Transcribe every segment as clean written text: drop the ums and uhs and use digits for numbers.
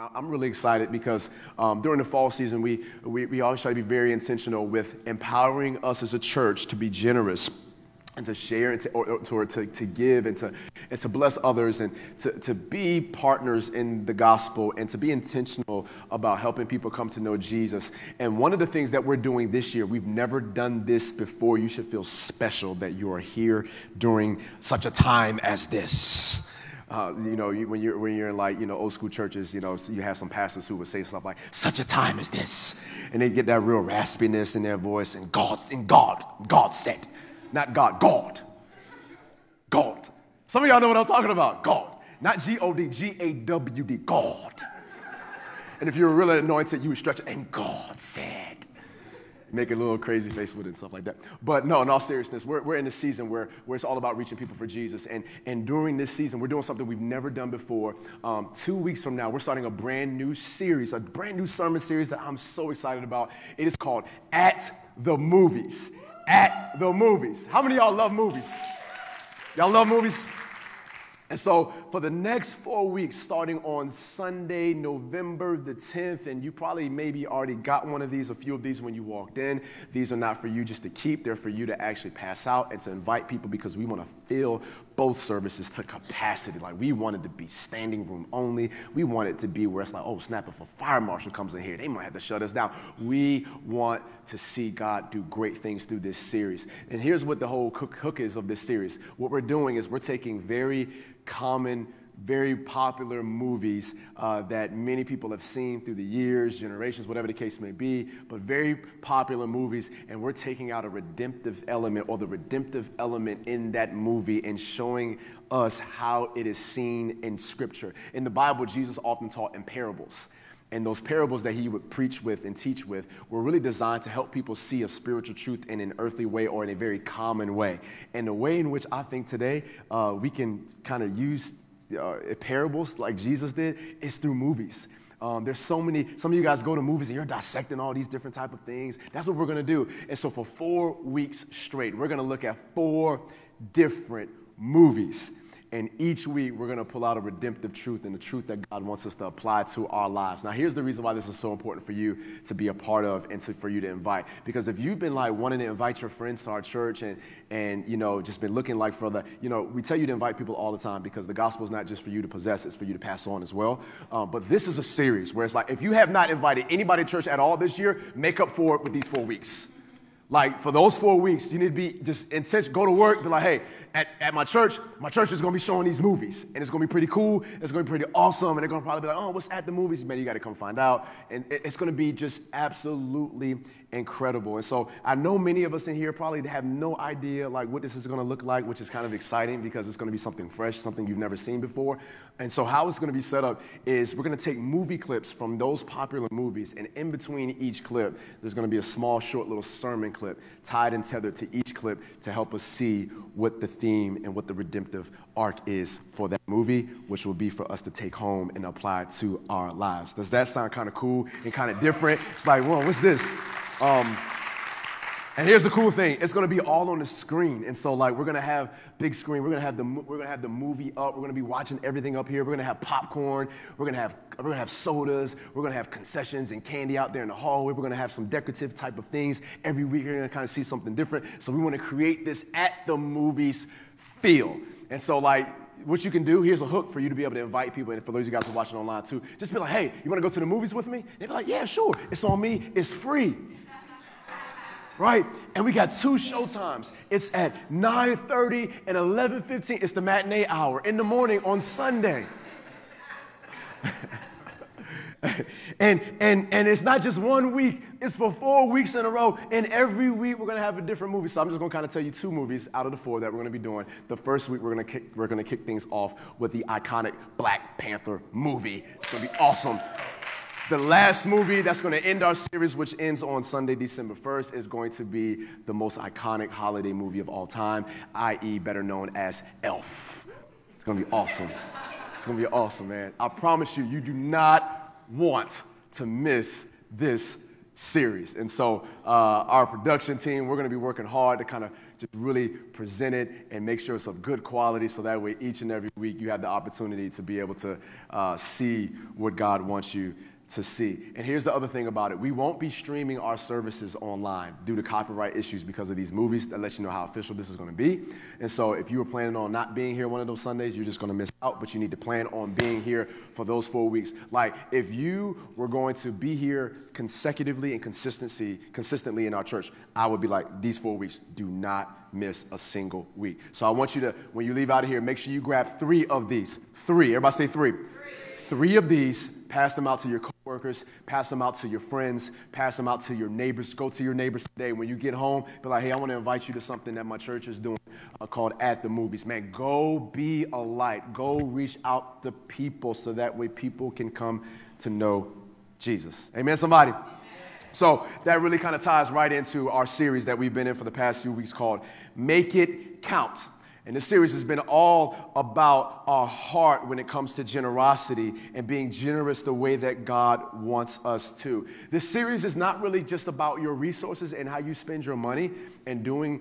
I'm really excited because during the fall season, we always try to be very intentional with empowering us as a church to be generous and to share and to give and to bless others and to be partners in the gospel and to be intentional about helping people come to know Jesus. And one of the things that we're doing this year, we've never done this before. You should feel special that you are here during such a time as this. When you're in like, old school churches, so you have some pastors who would say stuff like, such a time as this. And they get that real raspiness in their voice. And God said, not God, God. God. Some of y'all know what I'm talking about. God. Not G-O-D, G-A-W-D, God. And if you were really anointed, you would stretch it, and God said. Make a little crazy face with it and stuff like that. But no, in all seriousness, we're in a season where it's all about reaching people for Jesus. And during this season, we're doing something we've never done before. 2 weeks from now, we're starting a brand new series, a brand new sermon series that I'm so excited about. It is called At the Movies. At the Movies. How many of y'all love movies? Y'all love movies? And so for the next 4 weeks, starting on Sunday, November the 10th, and you probably maybe already got one of these, a few of these when you walked in. These are not for you just to keep. They're for you to actually pass out and to invite people because we want to fill both services to capacity. Like we want it to be standing room only. We want it to be where it's like, oh, snap, if a fire marshal comes in here, they might have to shut us down. We want to see God do great things through this series. And here's what the whole hook is of this series. What we're doing is we're taking very common, very popular movies that many people have seen through the years, generations, whatever the case may be, but very popular movies, and we're taking out a redemptive element or the redemptive element in that movie and showing us how it is seen in Scripture. In the Bible, Jesus often taught in parables. And those parables that he would preach with and teach with were really designed to help people see a spiritual truth in an earthly way or in a very common way. And the way in which I think today we can kind of use parables like Jesus did is through movies. There's so many, some of you guys go to movies and you're dissecting all these different type of things. That's what we're going to do. And so for 4 weeks straight, we're going to look at 4 different movies. And each week, we're going to pull out a redemptive truth and the truth that God wants us to apply to our lives. Now, here's the reason why this is so important for you to be a part of and for you to invite. Because if you've been like wanting to invite your friends to our church and just been looking like for the, we tell you to invite people all the time because the gospel is not just for you to possess, it's for you to pass on as well. But this is a series where it's like, if you have not invited anybody to church at all this year, make up for it with these 4 weeks. Like for those 4 weeks, you need to be just intentional, go to work, be like, hey, at my church is going to be showing these movies, and it's going to be pretty cool, it's going to be pretty awesome, and they're going to probably be like, oh, what's at the movies? Man, you got to come find out, and it's going to be just absolutely incredible. And so I know many of us in here probably have no idea like what this is going to look like, which is kind of exciting because it's going to be something fresh, something you've never seen before. And so how it's going to be set up is we're going to take movie clips from those popular movies, and in between each clip, there's going to be a small, short little sermon clip tied and tethered to each clip to help us see what the theme and what the redemptive arc is for that movie, which will be for us to take home and apply to our lives. Does that sound kind of cool and kind of different? It's like, whoa, what's this? And here's the cool thing. It's going to be all on the screen. And so like we're going to have big screen. We're going to have the movie up. We're going to be watching everything up here. We're going to have popcorn. We're going to have sodas. We're going to have concessions and candy out there in the hallway. We're going to have some decorative type of things. Every week you're going to kind of see something different. So we want to create this at the movies feel. And so like what you can do, here's a hook for you to be able to invite people, and for those of you guys who are watching online too, just be like, hey, you want to go to the movies with me? They'd be like, yeah, sure. It's on me. It's free. Right? And we got 2 show times. It's at 9:30 and 11:15. It's the matinee hour in the morning on Sunday. and it's not just 1 week. It's for 4 weeks in a row. And every week we're going to have a different movie. So I'm just going to kind of tell you 2 movies out of the 4 that we're going to be doing. The first week we're going to kick things off with the iconic Black Panther movie. It's going to be awesome. The last movie that's going to end our series, which ends on Sunday, December 1st, is going to be the most iconic holiday movie of all time, i.e. better known as Elf. It's going to be awesome. It's going to be awesome, man. I promise you, you do not want to miss this series. And so our production team, we're going to be working hard to kind of just really present it and make sure it's of good quality so that way each and every week you have the opportunity to be able to see what God wants you to see. And here's the other thing about it. We won't be streaming our services online due to copyright issues because of these movies. That lets you know how official this is going to be. And so if you were planning on not being here one of those Sundays, you're just going to miss out, but you need to plan on being here for those 4 weeks. Like if you were going to be here consecutively and consistently in our church, I would be like, these 4 weeks, do not miss a single week. So I want you to, when you leave out of here, make sure you grab 3 of these. 3. Everybody say 3. 3 of these. Pass them out to your coworkers, pass them out to your friends, pass them out to your neighbors. Go to your neighbors today. When you get home, be like, hey, I want to invite you to something that my church is doing called At the Movies. Man, go be a light. Go reach out to people so that way people can come to know Jesus. Amen, somebody? Amen. So that really kind of ties right into our series that we've been in for the past few weeks called Make It Count. And this series has been all about our heart when it comes to generosity and being generous the way that God wants us to. This series is not really just about your resources and how you spend your money and doing,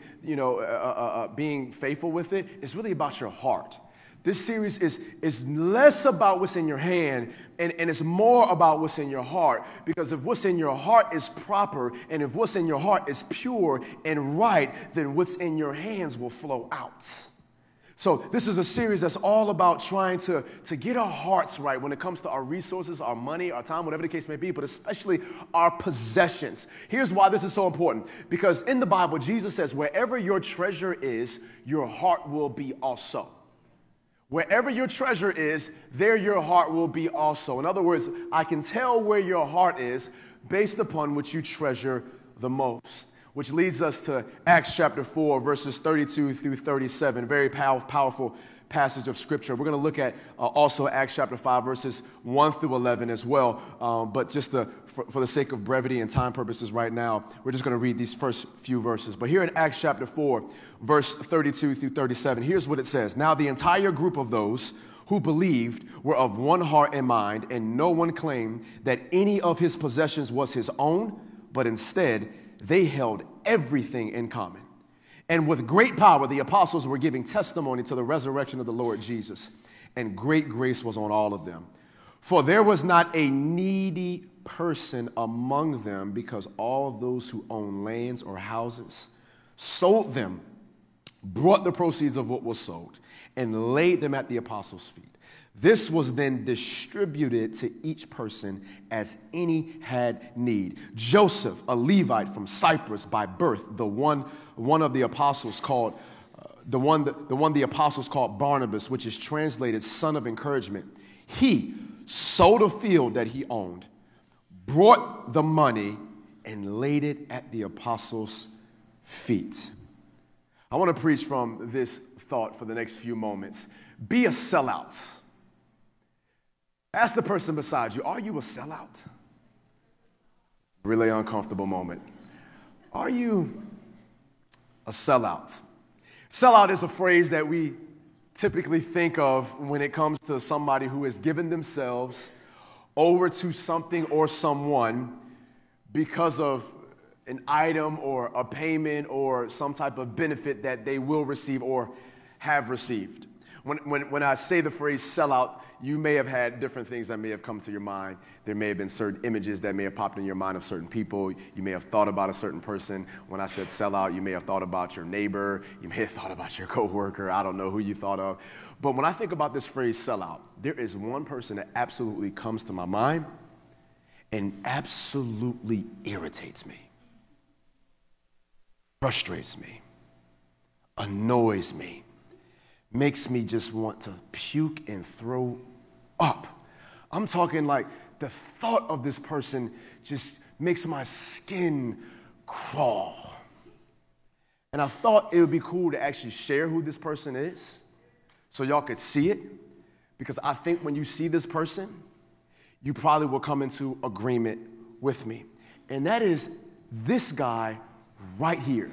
being faithful with it. It's really about your heart. This series is less about what's in your hand and it's more about what's in your heart. Because if what's in your heart is proper and if what's in your heart is pure and right, then what's in your hands will flow out. So this is a series that's all about trying to get our hearts right when it comes to our resources, our money, our time, whatever the case may be, but especially our possessions. Here's why this is so important. Because in the Bible, Jesus says, wherever your treasure is, your heart will be also. Wherever your treasure is, there your heart will be also. In other words, I can tell where your heart is based upon what you treasure the most. Which leads us to Acts chapter 4, verses 32 through 37. Very powerful passage of Scripture. We're going to look at also Acts chapter 5, verses 1 through 11 as well. But just for the sake of brevity and time purposes right now, we're just going to read these first few verses. But here in Acts chapter 4, verse 32 through 37, here's what it says. Now the entire group of those who believed were of one heart and mind, and no one claimed that any of his possessions was his own, but instead they held everything in common. And with great power, the apostles were giving testimony to the resurrection of the Lord Jesus. And great grace was on all of them. For there was not a needy person among them, because all those who owned lands or houses sold them, brought the proceeds of what was sold, and laid them at the apostles' feet. This was then distributed to each person as any had need. Joseph, a Levite from Cyprus by birth, the one of the apostles called the apostles called Barnabas, which is translated son of encouragement. He sold a field that he owned, brought the money, and laid it at the apostles' feet. I want to preach from this thought for the next few moments. Be a sellout. Ask the person beside you, are you a sellout? Really uncomfortable moment. Are you a sellout? Sellout is a phrase that we typically think of when it comes to somebody who has given themselves over to something or someone because of an item or a payment or some type of benefit that they will receive or have received. When I say the phrase sellout, you may have had different things that may have come to your mind. There may have been certain images that may have popped in your mind of certain people. You may have thought about a certain person. When I said sellout, you may have thought about your neighbor. You may have thought about your coworker. I don't know who you thought of. But when I think about this phrase sellout, there is one person that absolutely comes to my mind and absolutely irritates me, frustrates me, annoys me, makes me just want to puke and throw up. I'm talking like the thought of this person just makes my skin crawl. And I thought it would be cool to actually share who this person is so y'all could see it. Because I think when you see this person, you probably will come into agreement with me. And that is this guy right here.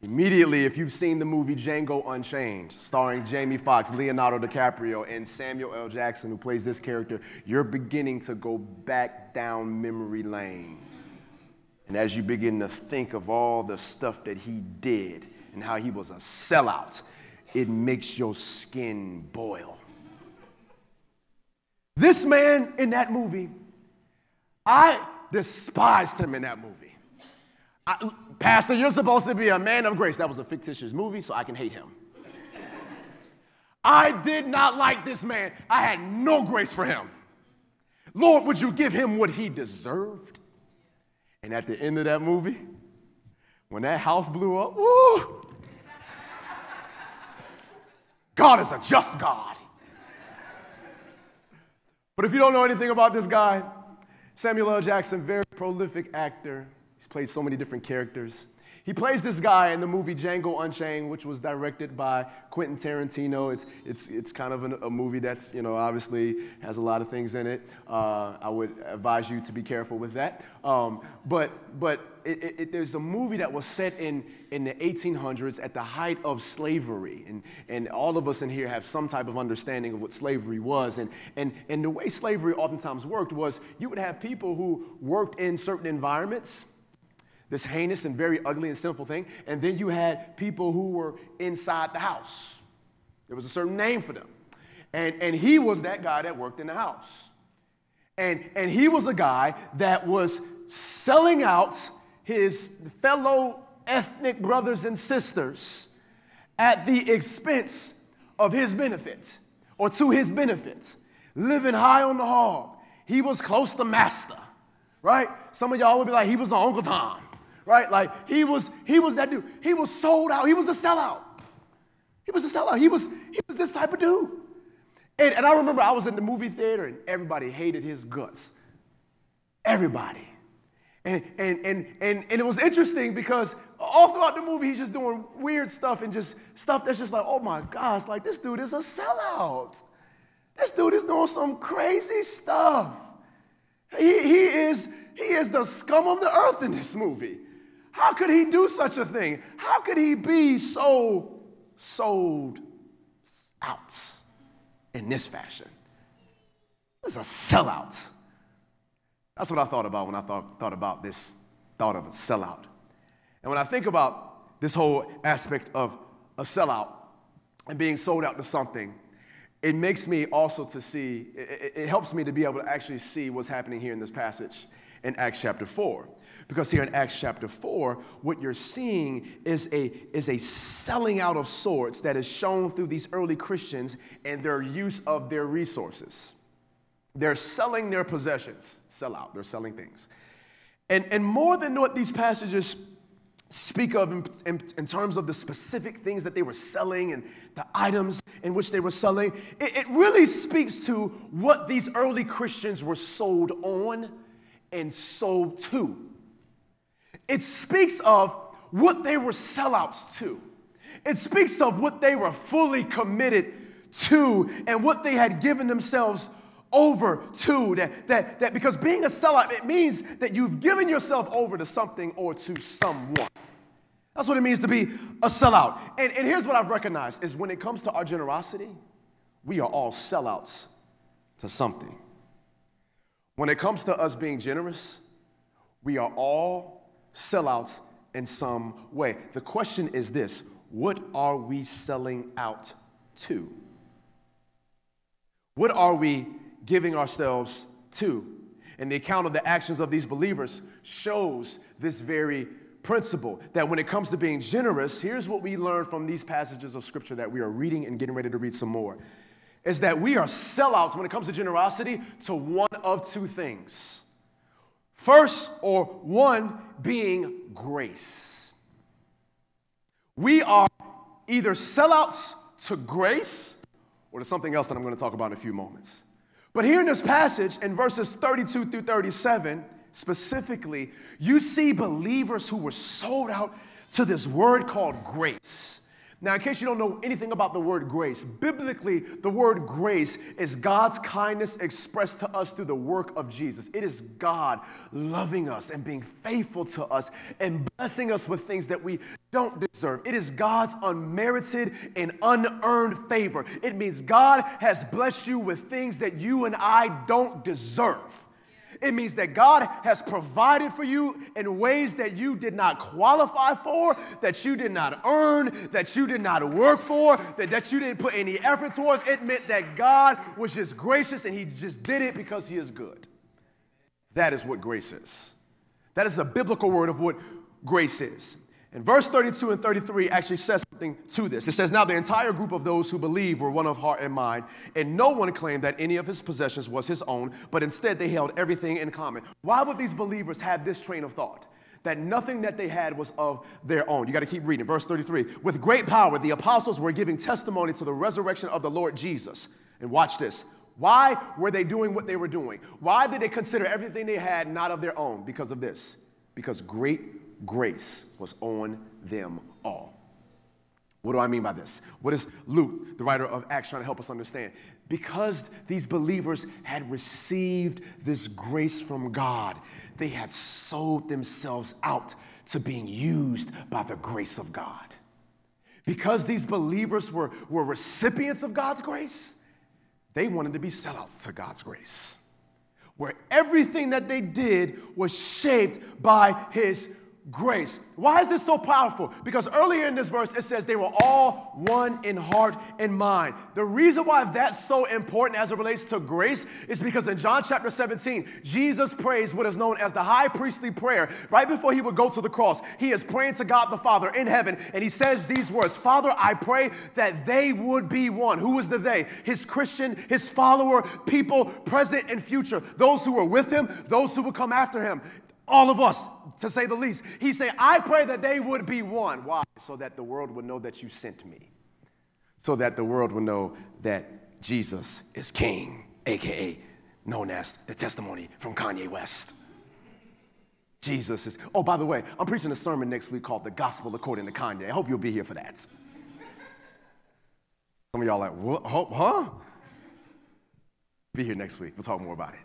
Immediately, if you've seen the movie Django Unchained, starring Jamie Foxx, Leonardo DiCaprio, and Samuel L. Jackson, who plays this character, you're beginning to go back down memory lane. And as you begin to think of all the stuff that he did and how he was a sellout, it makes your skin boil. This man in that movie, I despised him in that movie. Pastor, you're supposed to be a man of grace. That was a fictitious movie, so I can hate him. I did not like this man. I had no grace for him. Lord, would you give him what he deserved? And at the end of that movie, when that house blew up, woo, God is a just God. But if you don't know anything about this guy, Samuel L. Jackson, very prolific actor. He's played so many different characters. He plays this guy in the movie Django Unchained, which was directed by Quentin Tarantino. It's kind of a movie that's, obviously has a lot of things in it. I would advise you to be careful with that. But there's a movie that was set in the 1800s at the height of slavery. And all of us in here have some type of understanding of what slavery was. And the way slavery oftentimes worked was you would have people who worked in certain environments, this heinous and very ugly and sinful thing, and then you had people who were inside the house. There was a certain name for them. And he was that guy that worked in the house. And he was a guy that was selling out his fellow ethnic brothers and sisters at the expense of his benefit, or to his benefit, living high on the hog. He was close to master, right? Some of y'all would be like, he was on Uncle Tom. Right? Like he was that dude. He was sold out. He was a sellout. He was a sellout. He was this type of dude. And I remember I was in the movie theater and everybody hated his guts. Everybody. And it was interesting because all throughout the movie he's just doing weird stuff and just stuff that's just like, oh my gosh, like this dude is a sellout. This dude is doing some crazy stuff. He is the scum of the earth in this movie. How could he do such a thing? How could he be so sold out in this fashion? He's a sellout. That's what I thought about when I thought about this thought of a sellout. And when I think about this whole aspect of a sellout and being sold out to something, it makes me also to see, it helps me to be able to actually see what's happening here in this passage in Acts chapter 4. Because here in Acts chapter 4, what you're seeing is a selling out of sorts that is shown through these early Christians and their use of their resources. They're selling their possessions. Sell out. They're selling things. And more than what these passages speak of in terms of the specific things that they were selling and the items in which they were selling, it really speaks to what these early Christians were sold on and sold to. It speaks of what they were sellouts to. It speaks of what they were fully committed to and what they had given themselves over to. That because being a sellout, it means that you've given yourself over to something or to someone. That's what it means to be a sellout. And here's what I've recognized is when it comes to our generosity, we are all sellouts to something. When it comes to us being generous, we are all sellouts in some way. The question is this: what are we selling out to? What are we giving ourselves to? And the account of the actions of these believers shows this very principle, that when it comes to being generous, here's what we learn from these passages of scripture that we are reading and getting ready to read some more, is that we are sellouts when it comes to generosity to one of two things. First, or one, being grace. We are either sellouts to grace or to something else that I'm going to talk about in a few moments. But here in this passage, in verses 32 through 37, specifically, you see believers who were sold out to this word called grace. Now, in case you don't know anything about the word grace, biblically, the word grace is God's kindness expressed to us through the work of Jesus. It is God loving us and being faithful to us and blessing us with things that we don't deserve. It is God's unmerited and unearned favor. It means God has blessed you with things that you and I don't deserve. It means that God has provided for you in ways that you did not qualify for, that you did not earn, that you did not work for, that you didn't put any effort towards. It meant that God was just gracious and he just did it because he is good. That is what grace is. That is a biblical word of what grace is. And verse 32 and 33 actually says something to this. It says, now the entire group of those who believed were one of heart and mind, and no one claimed that any of his possessions was his own, but instead they held everything in common. Why would these believers have this train of thought? That nothing that they had was of their own. You got to keep reading. Verse 33, with great power, the apostles were giving testimony to the resurrection of the Lord Jesus. And watch this. Why were they doing what they were doing? Why did they consider everything they had not of their own? Because of this. Because great grace was on them all. What do I mean by this? What is Luke, the writer of Acts, trying to help us understand? Because these believers had received this grace from God, they had sold themselves out to being used by the grace of God. Because these believers were recipients of God's grace, they wanted to be sellouts to God's grace, where everything that they did was shaped by his grace. Why is this so powerful? Because earlier in this verse, it says they were all one in heart and mind. The reason why that's so important as it relates to grace is because in John chapter 17, Jesus prays what is known as the high priestly prayer. Right before he would go to the cross, he is praying to God the Father in heaven, and he says these words, Father, I pray that they would be one. Who is the they? His Christian, his follower, people, present and future, those who were with him, those who would come after him. All of us, to say the least. He said, I pray that they would be one. Why? So that the world would know that you sent me. So that the world would know that Jesus is King, a.k.a. known as the testimony from Kanye West. Jesus is, oh, by the way, I'm preaching a sermon next week called The Gospel According to Kanye. I hope you'll be here for that. Some of y'all are like, what? Huh? Be here next week. We'll talk more about it.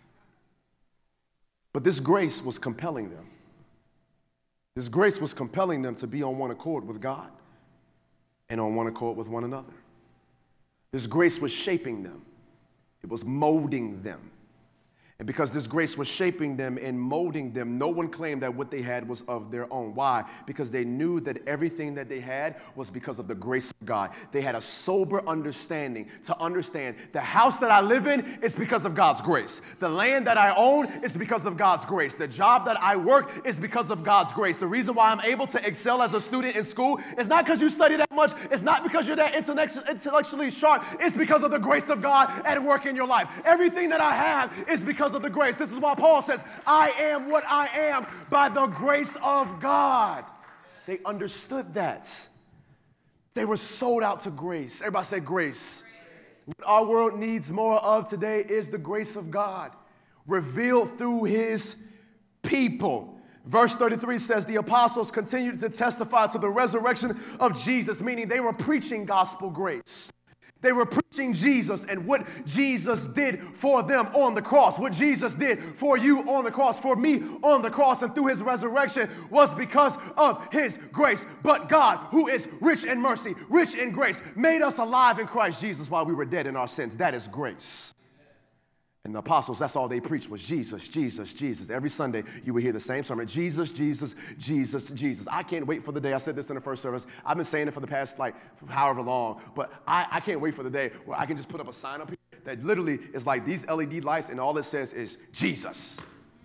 But this grace was compelling them. This grace was compelling them to be on one accord with God and on one accord with one another. This grace was shaping them. It was molding them. And because this grace was shaping them and molding them, no one claimed that what they had was of their own. Why? Because they knew that everything that they had was because of the grace of God. They had a sober understanding to understand the house that I live in is because of God's grace. The land that I own is because of God's grace. The job that I work is because of God's grace. The reason why I'm able to excel as a student in school is not because you study that much. It's not because you're that intellectually sharp. It's because of the grace of God at work in your life. Everything that I have is because of the grace. This is why Paul says, I am what I am by the grace of God. They understood that. They were sold out to grace. Everybody say grace. What our world needs more of today is the grace of God revealed through his people. Verse 33 says the apostles continued to testify to the resurrection of Jesus, meaning they were preaching gospel grace. They were preaching Jesus and what Jesus did for them on the cross, what Jesus did for you on the cross, for me on the cross, and through his resurrection was because of his grace. But God, who is rich in mercy, rich in grace, made us alive in Christ Jesus while we were dead in our sins. That is grace. And the apostles, that's all they preached was Jesus, Jesus, Jesus. Every Sunday, you would hear the same sermon, Jesus, Jesus, Jesus, Jesus. I can't wait for the day. I said this in the first service. I've been saying it for the past, however long. But I can't wait for the day where I can just put up a sign up here that literally is like these LED lights, and all it says is Jesus.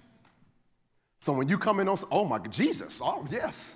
So when you come in on, oh my God, Jesus, oh yes.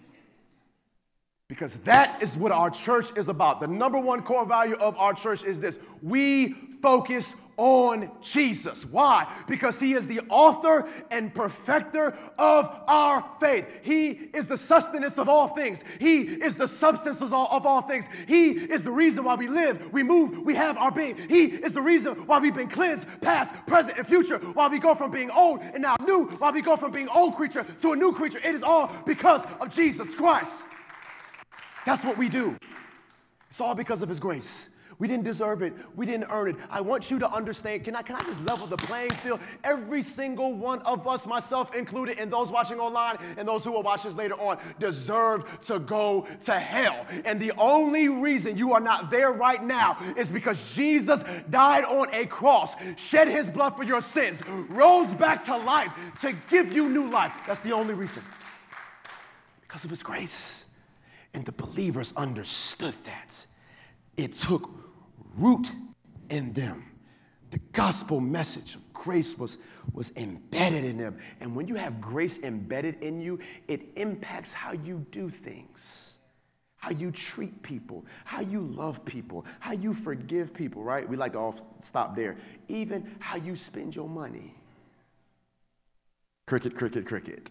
Because that is what our church is about. The number one core value of our church is this. We focus on Jesus. Why? Because he is the author and perfecter of our faith. He is the sustenance of all things. He is the substance of all things. He is the reason why we live, we move, we have our being. He is the reason why we've been cleansed, past, present, and future, why we go from being old and now new, why we go from being old creature to a new creature. It is all because of Jesus Christ. That's what we do. It's all because of his grace. We didn't deserve it. We didn't earn it. I want you to understand. Can I just level the playing field? Every single one of us, myself included, and those watching online and those who will watch this later on, deserve to go to hell. And the only reason you are not there right now is because Jesus died on a cross, shed his blood for your sins, rose back to life to give you new life. That's the only reason. Because of his grace. And the believers understood that. It took root in them. The gospel message of grace was embedded in them. And when you have grace embedded in you, it impacts how you do things, how you treat people, how you love people, how you forgive people, right? We like to all stop there. Even how you spend your money. Cricket, cricket, cricket.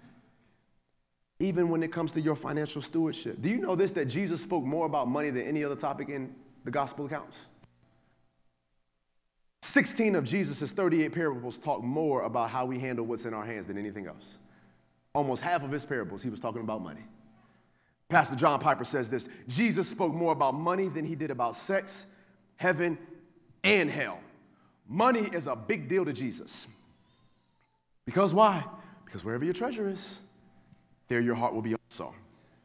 Even when it comes to your financial stewardship. Do you know this, that Jesus spoke more about money than any other topic in the gospel accounts? 16 of Jesus' 38 parables talk more about how we handle what's in our hands than anything else. Almost half of his parables, he was talking about money. Pastor John Piper says this: Jesus spoke more about money than he did about sex, heaven, and hell. Money is a big deal to Jesus. Because why? Because wherever your treasure is, there your heart will be also.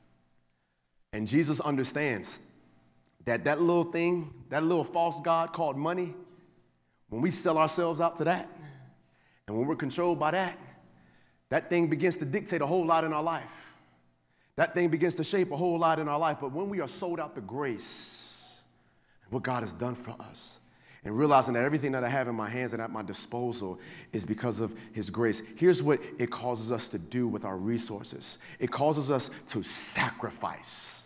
And Jesus understands that that little thing, that little false god called money, when we sell ourselves out to that, and when we're controlled by that, that thing begins to dictate a whole lot in our life. That thing begins to shape a whole lot in our life. But when we are sold out to grace, what God has done for us, and realizing that everything that I have in my hands and at my disposal is because of his grace, here's what it causes us to do with our resources. It causes us to sacrifice.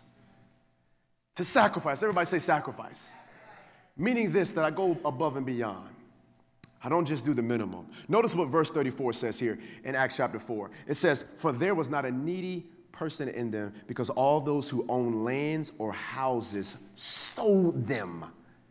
To sacrifice. Everybody say sacrifice. Meaning this, that I go above and beyond. I don't just do the minimum. Notice what verse 34 says here in Acts chapter 4. It says, "For there was not a needy person in them, because all those who own lands or houses sold them."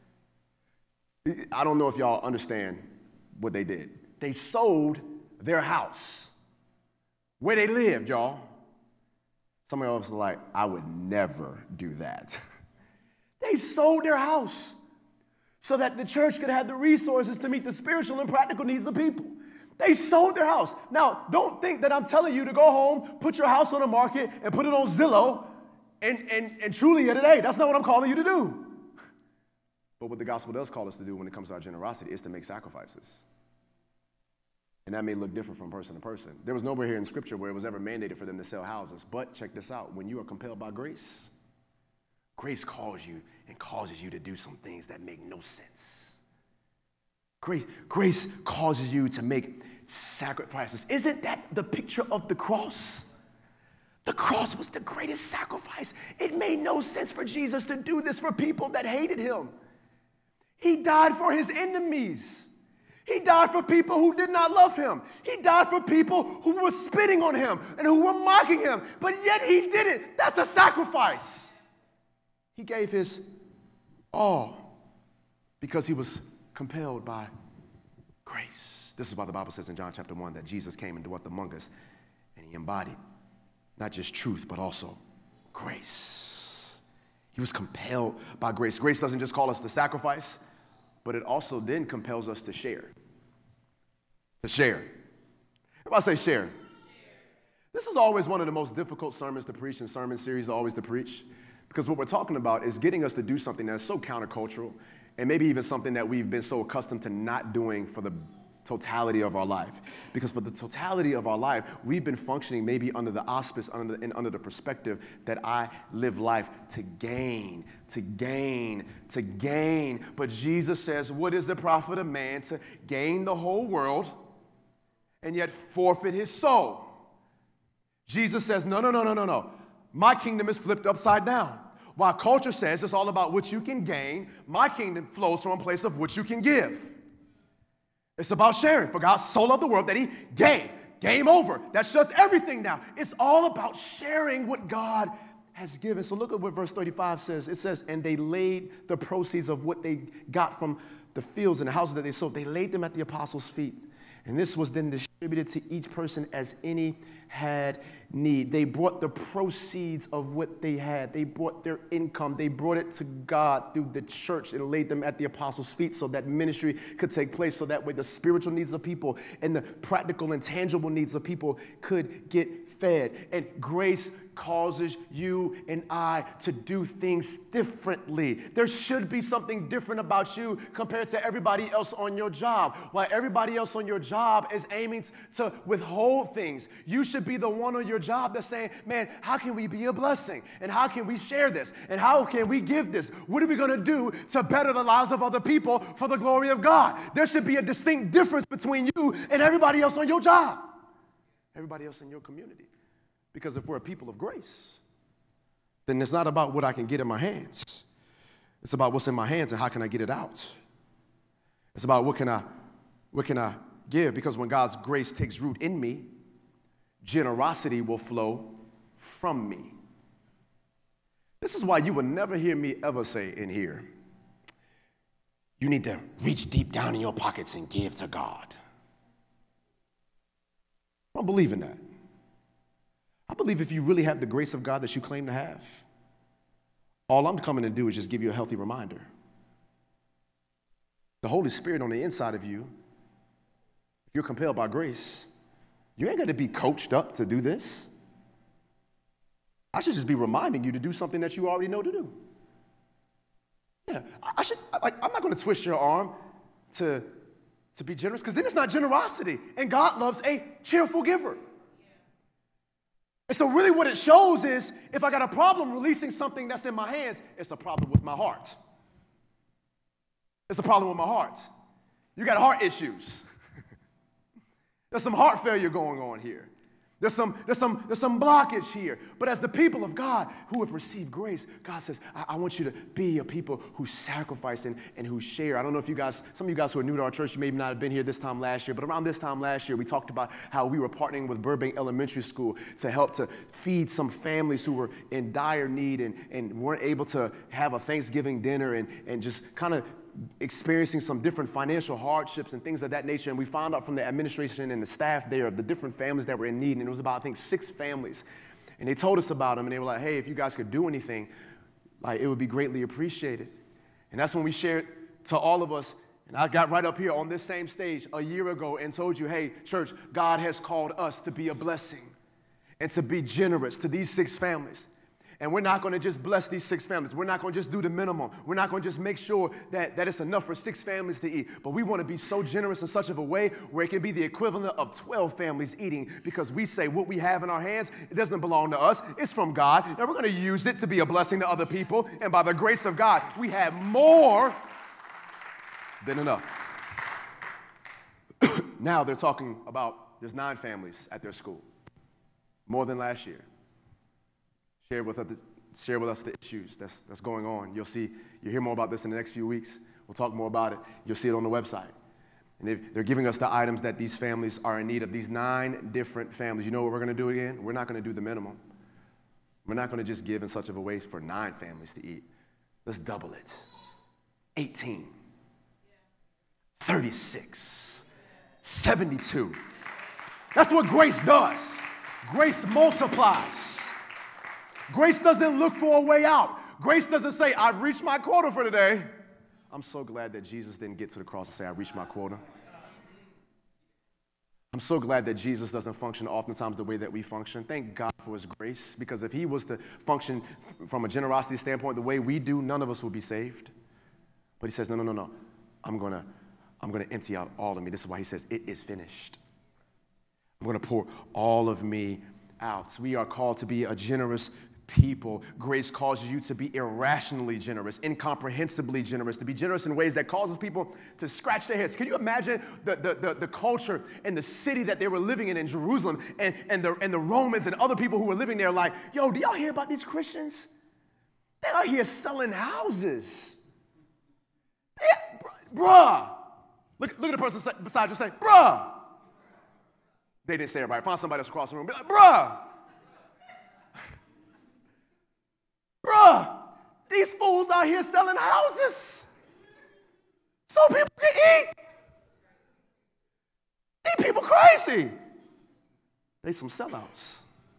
I don't know if y'all understand what they did. They sold their house, where they lived, y'all. Some of y'all was like, I would never do that. They sold their house so that the church could have the resources to meet the spiritual and practical needs of people. They sold their house. Now, don't think that I'm telling you to go home, put your house on the market, and put it on Zillow and truly get it. Hey, that's not what I'm calling you to do. But what the gospel does call us to do when it comes to our generosity is to make sacrifices. And that may look different from person to person. There was nowhere here in Scripture where it was ever mandated for them to sell houses. But check this out. When you are compelled by grace, grace calls you and causes you to do some things that make no sense. Grace causes you to make sacrifices. Isn't that the picture of the cross? The cross was the greatest sacrifice. It made no sense for Jesus to do this for people that hated him. He died for his enemies. He died for people who did not love him. He died for people who were spitting on him and who were mocking him. But yet he did it. That's a sacrifice. He gave his all because he was compelled by grace. This is why the Bible says in John chapter 1 that Jesus came and dwelt among us, and he embodied not just truth, but also grace. He was compelled by grace. Grace doesn't just call us to sacrifice, but it also then compels us to share. To share. Everybody say share. This is always one of the most difficult sermons to preach and sermon series always to preach, because what we're talking about is getting us to do something that's so countercultural and maybe even something that we've been so accustomed to not doing for the totality of our life. Because for the totality of our life, we've been functioning maybe under the auspice and under the perspective that I live life to gain, to gain, to gain. But Jesus says, what is the profit of man to gain the whole world and yet forfeit his soul? Jesus says, no. My kingdom is flipped upside down. While culture says it's all about what you can gain, my kingdom flows from a place of what you can give. It's about sharing. For God so loved the world that he gave. Game over. That's just everything now. It's all about sharing what God has given. So look at what verse 35 says. It says, and they laid the proceeds of what they got from the fields and the houses that they sold. They laid them at the apostles' feet. And this was then the distributed to each person as any had need. They brought the proceeds of what they had. They brought their income. They brought it to God through the church and laid them at the apostles' feet so that ministry could take place, so that way the spiritual needs of people and the practical and tangible needs of people could get fed. And grace causes you and I to do things differently. There should be something different about you compared to everybody else on your job. While everybody else on your job is aiming to withhold things, you should be the one on your job that's saying, man, how can we be a blessing? And how can we share this? And how can we give this? What are we going to do to better the lives of other people for the glory of God? There should be a distinct difference between you and everybody else on your job, everybody else in your community. Because if we're a people of grace, then it's not about what I can get in my hands. It's about what's in my hands and how can I get it out. It's about what can I give? Because when God's grace takes root in me, generosity will flow from me. This is why you will never hear me ever say in here, you need to reach deep down in your pockets and give to God. I don't believe in that. I believe if you really have the grace of God that you claim to have, all I'm coming to do is just give you a healthy reminder. The Holy Spirit on the inside of you, if you're compelled by grace, you ain't got to be coached up to do this. I should just be reminding you to do something that you already know to do. Yeah, I'm not going to twist your arm to be generous, because then it's not generosity. And God loves a cheerful giver. And so really what it shows is, if I got a problem releasing something that's in my hands, it's a problem with my heart. It's a problem with my heart. You got heart issues. There's some heart failure going on here. There's some blockage here. But as the people of God who have received grace, God says, I want you to be a people who sacrifice and who share. I don't know if you guys, some of you guys who are new to our church, you may not have been here this time last year, but around this time last year, we talked about how we were partnering with Burbank Elementary School to help to feed some families who were in dire need and weren't able to have a Thanksgiving dinner and just kind of experiencing some different financial hardships and things of that nature. And we found out from the administration and the staff there of the different families that were in need. And it was about, I think, 6 families. And they told us about them. And they were like, hey, if you guys could do anything, like, it would be greatly appreciated. And that's when we shared to all of us. And I got right up here on this same stage a year ago and told you, hey, church, God has called us to be a blessing and to be generous to these 6 families. And we're not going to just bless these 6 families. We're not going to just do the minimum. We're not going to just make sure that it's enough for 6 families to eat. But we want to be so generous in such of a way where it can be the equivalent of 12 families eating, because we say what we have in our hands, it doesn't belong to us. It's from God. And we're going to use it to be a blessing to other people. And by the grace of God, we have more than enough. Now they're talking about there's 9 families at their school, more than last year. Share with us the issues that's going on. You'll hear more about this in the next few weeks. We'll talk more about it. You'll see it on the website. And they're giving us the items that these families are in need of, these 9 different families. You know what we're going to do again? We're not going to do the minimum. We're not going to just give in such of a way for 9 families to eat. Let's double it. 18, 36, 72. That's what grace does. Grace multiplies. Grace doesn't look for a way out. Grace doesn't say, I've reached my quota for today. I'm so glad that Jesus didn't get to the cross and say, I reached my quota. I'm so glad that Jesus doesn't function oftentimes the way that we function. Thank God for his grace, because if he was to function from a generosity standpoint the way we do, none of us would be saved. But he says, no. I'm going to empty out all of me. This is why he says, it is finished. I'm going to pour all of me out. So we are called to be a generous people. Grace causes you to be irrationally generous, incomprehensibly generous, to be generous in ways that causes people to scratch their heads. Can you imagine the culture and the city that they were living in Jerusalem, and the Romans and other people who were living there like, yo, do y'all hear about these Christians? They are here selling houses. Bruh. Look at the person beside you, say, bruh. They didn't say it right. Find somebody else across the room. Be like, bruh. Bruh, these fools out here selling houses so people can eat. These people crazy. They some sellouts.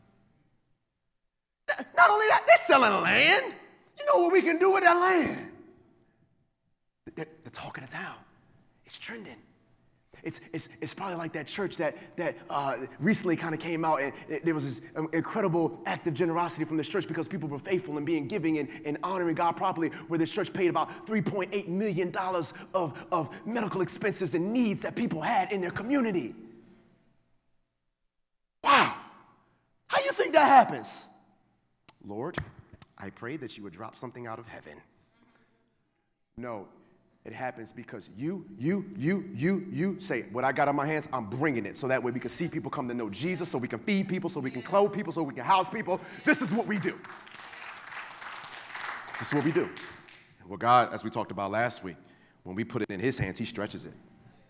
Not only that, they're selling land. You know what we can do with that land? They're talk of the town. It's trending. It's probably like that church that recently kind of came out, and there was this incredible act of generosity from this church because people were faithful in being giving and honoring God properly, where this church paid about $3.8 million of medical expenses and needs that people had in their community. Wow. How do you think that happens? Lord, I pray that you would drop something out of heaven. No. It happens because you say, what I got on my hands, I'm bringing it. So that way we can see people come to know Jesus, so we can feed people, so we can clothe people, so we can house people. This is what we do. This is what we do. And well, God, as we talked about last week, when we put it in his hands, he stretches it.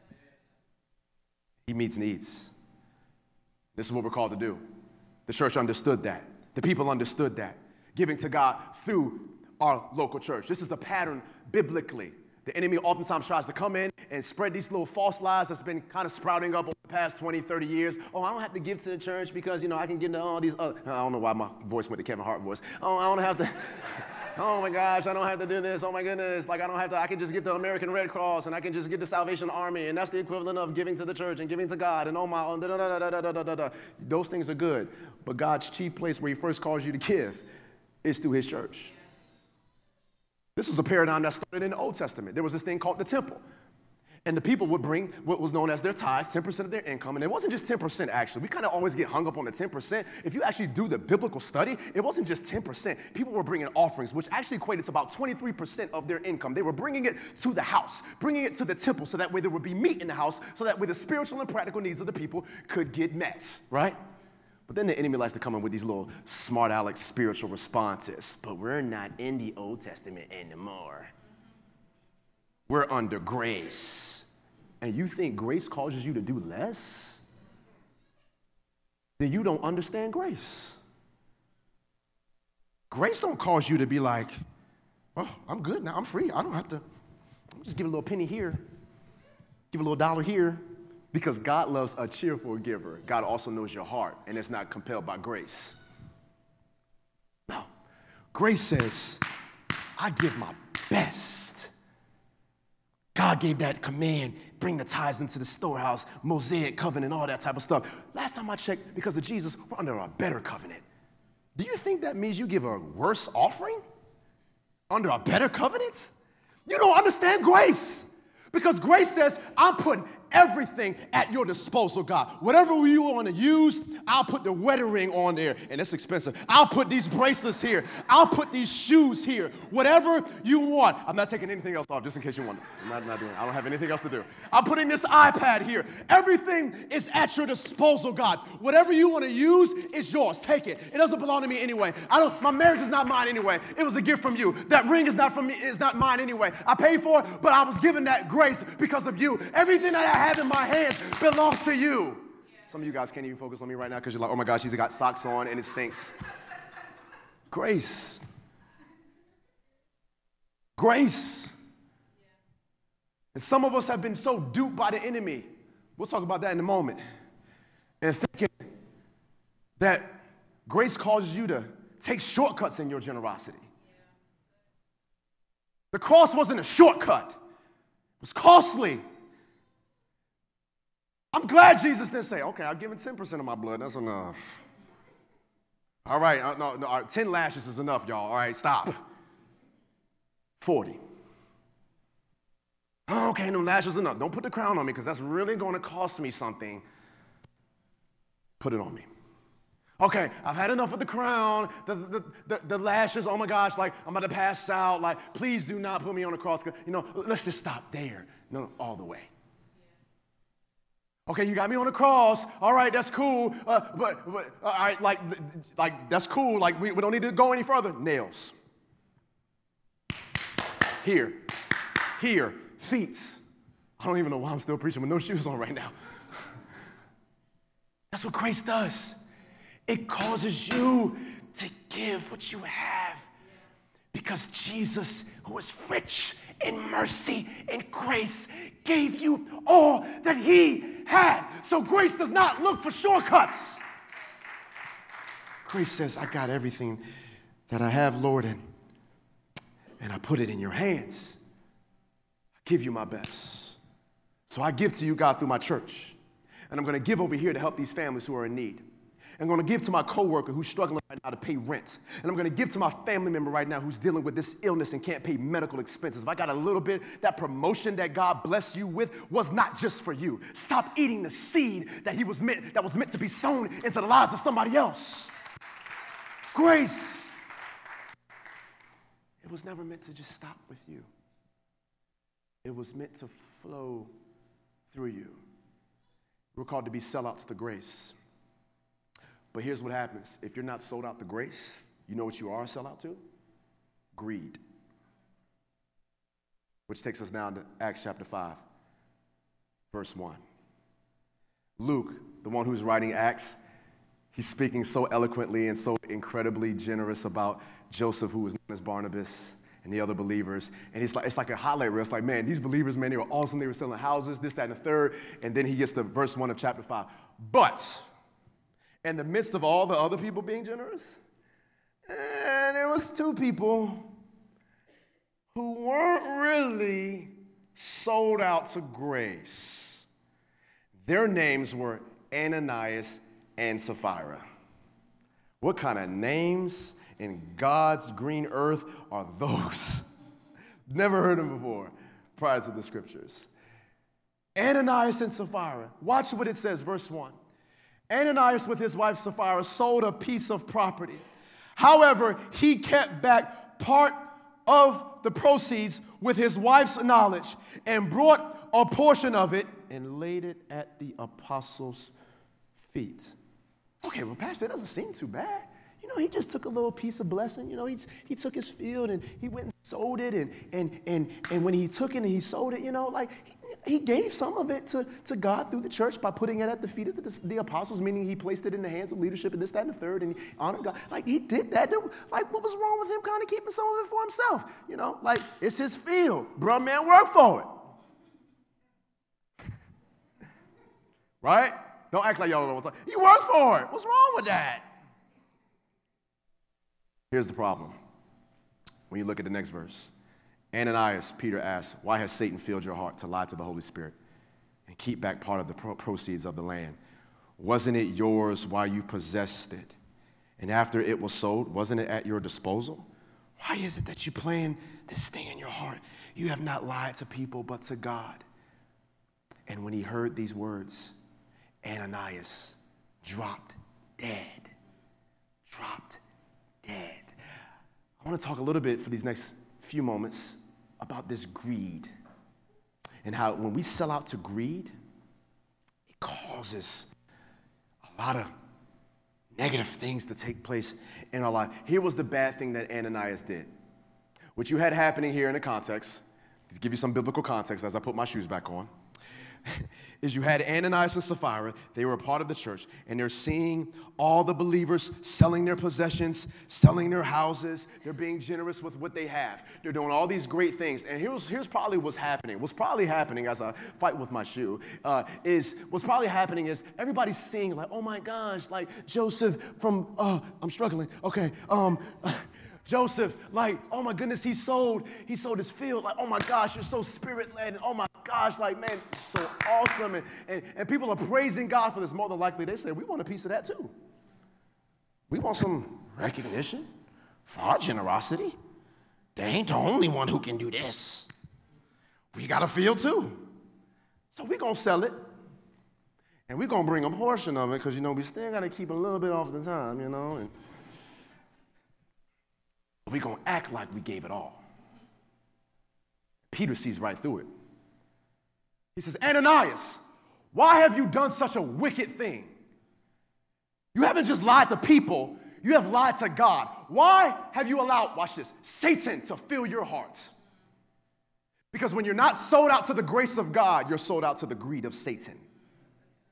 He meets needs. This is what we're called to do. The church understood that. The people understood that. Giving to God through our local church. This is a pattern biblically. The enemy oftentimes tries to come in and spread these little false lies that's been kind of sprouting up over the past 20, 30 years. Oh, I don't have to give to the church because, I can get into all these other, I don't know why my voice went to Kevin Hart voice. Oh, I don't have to, oh my gosh, I don't have to do this. Oh my goodness, I don't have to, I can just give the American Red Cross and I can just give the Salvation Army, and that's the equivalent of giving to the church and giving to God and Those things are good, but God's chief place where he first calls you to give is through his church. This was a paradigm that started in the Old Testament. There was this thing called the temple. And the people would bring what was known as their tithes, 10% of their income. And it wasn't just 10%, actually. We kind of always get hung up on the 10%. If you actually do the biblical study, it wasn't just 10%. People were bringing offerings, which actually equated to about 23% of their income. They were bringing it to the house, bringing it to the temple, so that way there would be meat in the house, so that way the spiritual and practical needs of the people could get met, right? But then the enemy likes to come in with these little smart aleck spiritual responses. But we're not in the Old Testament anymore. We're under grace. And you think grace causes you to do less? Then you don't understand grace. Grace don't cause you to be like, oh, I'm good now. I'm free. I don't have to. I'll just give a little penny here. Give a little dollar here. Because God loves a cheerful giver. God also knows your heart, and it's not compelled by grace. No. Grace says, I give my best. God gave that command, bring the tithes into the storehouse, Mosaic covenant, all that type of stuff. Last time I checked, because of Jesus, we're under a better covenant. Do you think that means you give a worse offering? Under a better covenant? You don't understand grace. Because grace says, I'm putting everything at your disposal, God. Whatever you want to use, I'll put the wedding ring on there, and it's expensive. I'll put these bracelets here. I'll put these shoes here. Whatever you want. I'm not taking anything else off, just in case you want it. I'm not doing it. I don't have anything else to do. I'm putting this iPad here. Everything is at your disposal, God. Whatever you want to use is yours. Take it. It doesn't belong to me anyway. My marriage is not mine anyway. It was a gift from you. That ring is not from me. It's not mine anyway. I paid for it, but I was given that grace because of you. Everything that I have in my hands belongs to you. Some of you guys can't even focus on me right now because you're like, oh my gosh, she's got socks on and it stinks. Grace. Grace. And some of us have been so duped by the enemy. We'll talk about that in a moment. And thinking that grace causes you to take shortcuts in your generosity. The cross wasn't a shortcut. It was costly. I'm glad Jesus didn't say, okay, I've given 10% of my blood. That's enough. All right, no, 10 lashes is enough, y'all. All right, stop. 40. Oh, okay, no lashes enough. Don't put the crown on me because that's really going to cost me something. Put it on me. Okay, I've had enough of the crown, the lashes. Oh my gosh, like I'm about to pass out. Like, please do not put me on the cross. Let's just stop there. No, all the way. Okay, you got me on the cross. All right, that's cool. But all right, like that's cool. Like we don't need to go any further. Nails. Here, feet. I don't even know why I'm still preaching with no shoes on right now. That's what grace does. It causes you to give what you have. Because Jesus, who is rich in mercy and grace gave you all that he had. So grace does not look for shortcuts. Grace says, I got everything that I have, Lord, and I put it in your hands. I give you my best. So I give to you, God, through my church. And I'm going to give over here to help these families who are in need. I'm going to give to my coworker who's struggling right now to pay rent. And I'm going to give to my family member right now who's dealing with this illness and can't pay medical expenses. If I got a little bit, that promotion that God blessed you with was not just for you. Stop eating the seed that was meant to be sown into the lives of somebody else. Grace. It was never meant to just stop with you. It was meant to flow through you. We're called to be sellouts to grace. But here's what happens. If you're not sold out to grace, you know what you are a sellout to? Greed. Which takes us now to Acts chapter 5, verse 1. Luke, the one who's writing Acts, he's speaking so eloquently and so incredibly generous about Joseph, who was known as Barnabas, and the other believers. And it's like a highlight reel. It's like, man, these believers, man, they were awesome. They were selling houses, this, that, and the third. And then he gets to verse 1 of chapter 5. But in the midst of all the other people being generous, there was two people who weren't really sold out to grace. Their names were Ananias and Sapphira. What kind of names in God's green earth are those? Never heard them before prior to the scriptures. Ananias and Sapphira. Watch what it says, verse 1. Ananias with his wife Sapphira sold a piece of property. However, he kept back part of the proceeds with his wife's knowledge and brought a portion of it and laid it at the apostles' feet. Okay, well, Pastor, that doesn't seem too bad. You know, he just took a little piece of blessing. You know, he took his field and he went and sold it. And when he took it and he sold it, you know, like he gave some of it to God through the church by putting it at the feet of the apostles, meaning he placed it in the hands of leadership and this, that, and the third, and he honored God. Like he did that. Like what was wrong with him kind of keeping some of it for himself? You know, like it's his field. Bruh, man, work for it. Right? Don't act like y'all don't know what's up. You work for it. What's wrong with that? Here's the problem. When you look at the next verse, Ananias, Peter asks, why has Satan filled your heart to lie to the Holy Spirit and keep back part of the proceeds of the land? Wasn't it yours while you possessed it? And after it was sold, wasn't it at your disposal? Why is it that you plan this thing in your heart? You have not lied to people, but to God. And when he heard these words, Ananias dropped dead. Dropped dead. I want to talk a little bit for these next few moments about this greed and how when we sell out to greed, it causes a lot of negative things to take place in our life. Here was the bad thing that Ananias did. What you had happening here in the context, to give you some biblical context as I put my shoes back on, is you had Ananias and Sapphira. They were a part of the church, and they're seeing all the believers selling their possessions, selling their houses. They're being generous with what they have. They're doing all these great things. And here's probably what's happening. What's probably happening as I fight with my shoe is everybody's seeing like, oh my gosh, like Joseph from, I'm struggling. Okay, Joseph, like, oh my goodness, he sold his field. Like, oh my gosh, you're so spirit-led. And oh my gosh, like, man, so awesome. And people are praising God for this. More than likely, they say, we want a piece of that too. We want some recognition for our generosity. They ain't the only one who can do this. We got a field too. So we're going to sell it. And we're going to bring a portion of it because, you know, we still got to keep a little bit off the time, you know. And we're going to act like we gave it all. Peter sees right through it. He says, Ananias, why have you done such a wicked thing? You haven't just lied to people, you have lied to God. Why have you allowed, watch this, Satan to fill your heart? Because when you're not sold out to the grace of God, you're sold out to the greed of Satan.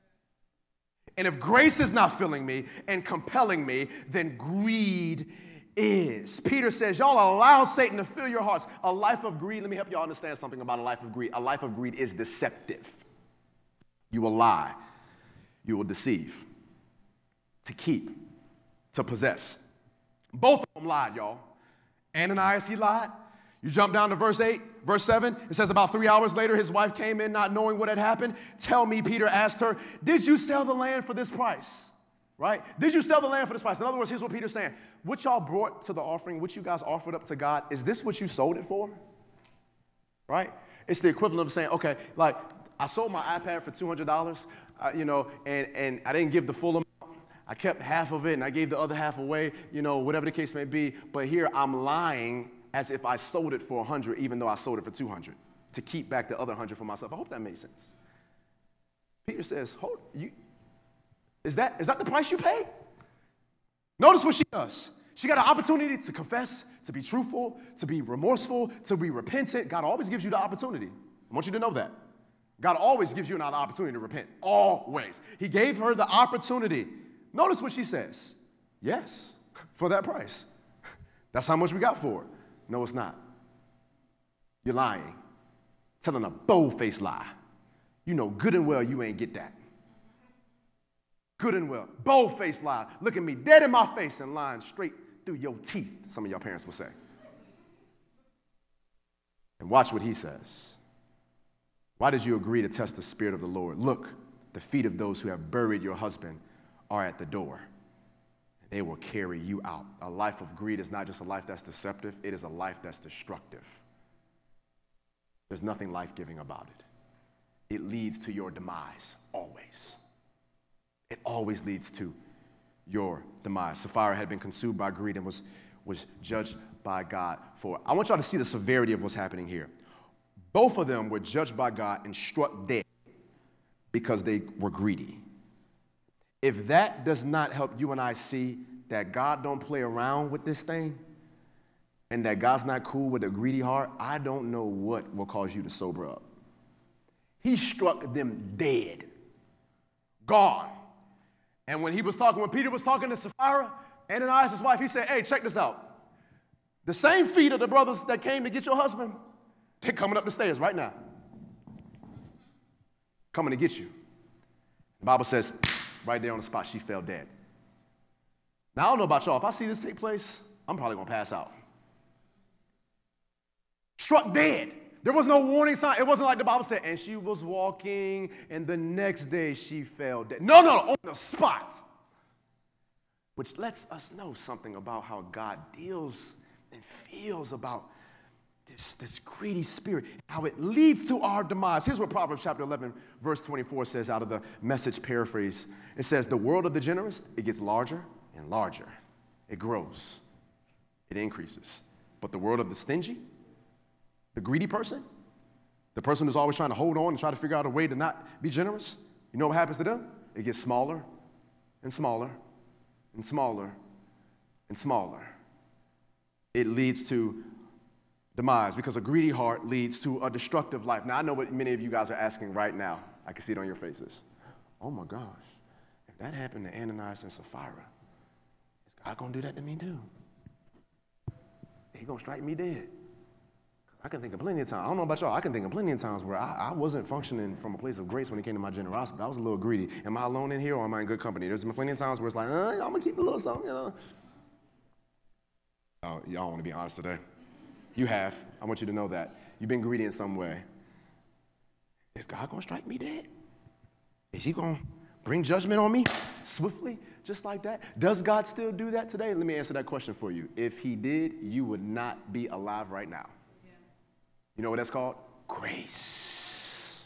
And if grace is not filling me and compelling me, then greed is. Peter says, y'all allow Satan to fill your hearts. A life of greed, let me help y'all understand something about a life of greed. A life of greed is deceptive. You will lie. You will deceive. To keep. To possess. Both of them lied, y'all. Ananias, he lied. You jump down to verse 7. It says about 3 hours later, his wife came in not knowing what had happened. Tell me, Peter asked her, did you sell the land for this price? Right? Did you sell the land for this price? In other words, here's what Peter's saying. What y'all brought to the offering, what you guys offered up to God, is this what you sold it for? Right? It's the equivalent of saying, okay, like I sold my iPad for $200, and I didn't give the full amount. I kept half of it and I gave the other half away, whatever the case may be. But here I'm lying as if I sold it for 100, even though I sold it for 200, to keep back the other 100 for myself. I hope that made sense. Peter says, is that the price you pay? Notice what she does. She got an opportunity to confess, to be truthful, to be remorseful, to be repentant. God always gives you the opportunity. I want you to know that. God always gives you another opportunity to repent. Always. He gave her the opportunity. Notice what she says. Yes, for that price. That's how much we got for it. No, it's not. You're lying. Telling a bold-faced lie. You know good and well you ain't get that. Good and well. Bold-faced lie. Look at me dead in my face and lying straight through your teeth, some of your parents will say. And watch what he says. Why did you agree to test the Spirit of the Lord? Look, the feet of those who have buried your husband are at the door. They will carry you out. A life of greed is not just a life that's deceptive. It is a life that's destructive. There's nothing life-giving about it. It leads to your demise, always. It always leads to your demise. Sapphira had been consumed by greed and was judged by God for it. I want y'all to see the severity of what's happening here. Both of them were judged by God and struck dead because they were greedy. If that does not help you and I see that God don't play around with this thing and that God's not cool with a greedy heart, I don't know what will cause you to sober up. He struck them dead, gone. And when Peter was talking to Sapphira, Ananias, his wife, he said, hey, check this out. The same feet of the brothers that came to get your husband, they're coming up the stairs right now. Coming to get you. The Bible says, right there on the spot, she fell dead. Now, I don't know about y'all. If I see this take place, I'm probably going to pass out. Struck dead. There was no warning sign. It wasn't like the Bible said, and she was walking, and the next day she fell dead. No, on the spot. Which lets us know something about how God deals and feels about this greedy spirit, how it leads to our demise. Here's what Proverbs chapter 11, verse 24 says out of the Message paraphrase. It says, the world of the generous, it gets larger and larger. It grows. It increases. But the world of the stingy, the greedy person, the person who's always trying to hold on and try to figure out a way to not be generous, you know what happens to them? It gets smaller and smaller and smaller and smaller. It leads to demise because a greedy heart leads to a destructive life. Now, I know what many of you guys are asking right now. I can see it on your faces. Oh, my gosh. If that happened to Ananias and Sapphira, is God going to do that to me too? He going to strike me dead. I can think of plenty of times. I don't know about y'all. I can think of plenty of times where I wasn't functioning from a place of grace when it came to my generosity. I was a little greedy. Am I alone in here or am I in good company? There's been plenty of times where it's like, I'm going to keep a little something, Oh, y'all want to be honest today? You have. I want you to know that. You've been greedy in some way. Is God going to strike me dead? Is he going to bring judgment on me swiftly, just like that? Does God still do that today? Let me answer that question for you. If he did, you would not be alive right now. You know what that's called? Grace.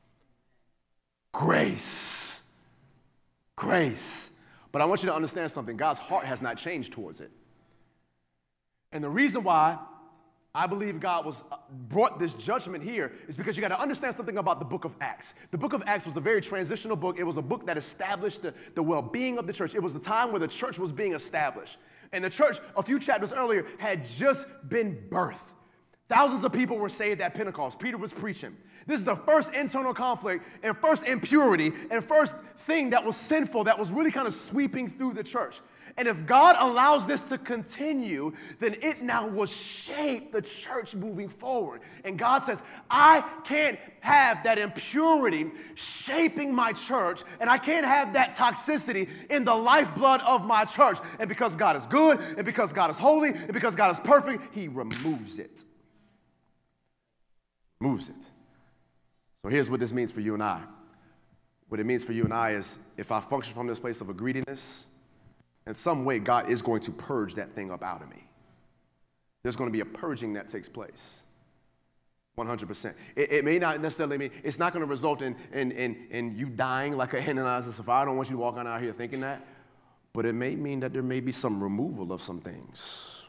Grace. Grace. But I want you to understand something. God's heart has not changed towards it. And the reason why I believe God brought this judgment here is because you got to understand something about the book of Acts. The book of Acts was a very transitional book. It was a book that established the well-being of the church. It was the time where the church was being established. And the church, a few chapters earlier, had just been birthed. Thousands of people were saved at Pentecost. Peter was preaching. This is the first internal conflict and first impurity and first thing that was sinful that was really kind of sweeping through the church. And if God allows this to continue, then it now will shape the church moving forward. And God says, I can't have that impurity shaping my church, and I can't have that toxicity in the lifeblood of my church. And because God is good, and because God is holy, and because God is perfect, he removes it. Moves it. So here's what this means for you and I. What it means for you and I is, if I function from this place of a greediness, in some way, God is going to purge that thing up out of me. There's going to be a purging that takes place. 100%. It may not necessarily mean, it's not going to result in you dying like a Ananias and Sapphira. I don't want you to walk on out here thinking that. But it may mean that there may be some removal of some things.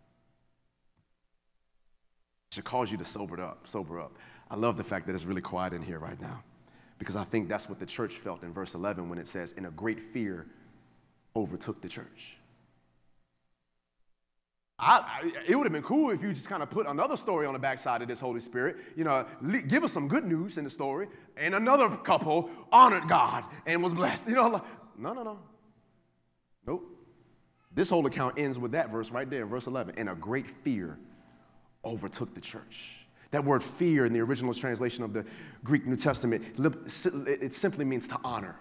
It should cause you to sober up. I love the fact that it's really quiet in here right now, because I think that's what the church felt in verse 11 when it says, "In a great fear overtook the church." It would have been cool if you just kind of put another story on the backside of this Holy Spirit. Give us some good news in the story. And another couple honored God and was blessed. No. Nope. This whole account ends with that verse right there in verse 11. "And a great fear overtook the church." That word fear in the original translation of the Greek New Testament, it simply means to honor.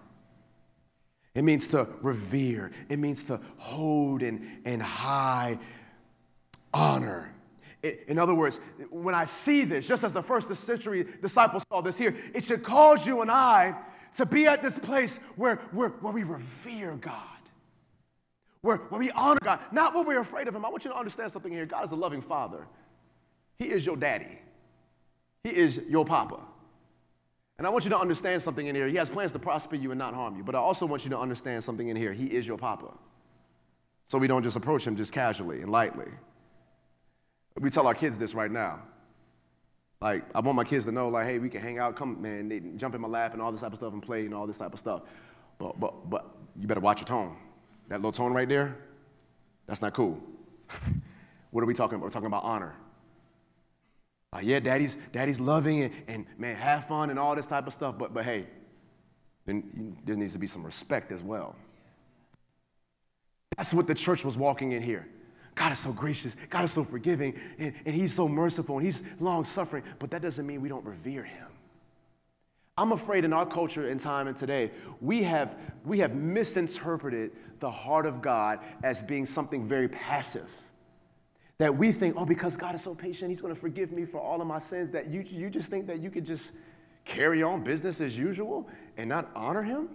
It means to revere. It means to hold in high honor. In other words, when I see this, just as the first century disciples saw this here, it should cause you and I to be at this place where we revere God, where we honor God, not where we're afraid of him. I want you to understand something here. God is a loving father. He is your daddy. He is your papa. And I want you to understand something in here. He has plans to prosper you and not harm you. But I also want you to understand something in here. He is your papa. So we don't just approach him just casually and lightly. We tell our kids this right now. Like, I want my kids to know, like, hey, we can hang out, come, man, they jump in my lap and all this type of stuff and play and all this type of stuff. But you better watch your tone. That little tone right there, that's not cool. What are we talking about? We're talking about honor. Yeah, daddy's loving and man, have fun and all this type of stuff. But hey, then there needs to be some respect as well. That's what the church was walking in here. God is so gracious. God is so forgiving. And he's so merciful. And he's long-suffering. But that doesn't mean we don't revere him. I'm afraid in our culture and time and today, we have misinterpreted the heart of God as being something very passive. That we think, oh, because God is so patient, he's going to forgive me for all of my sins, that you just think that you could just carry on business as usual and not honor him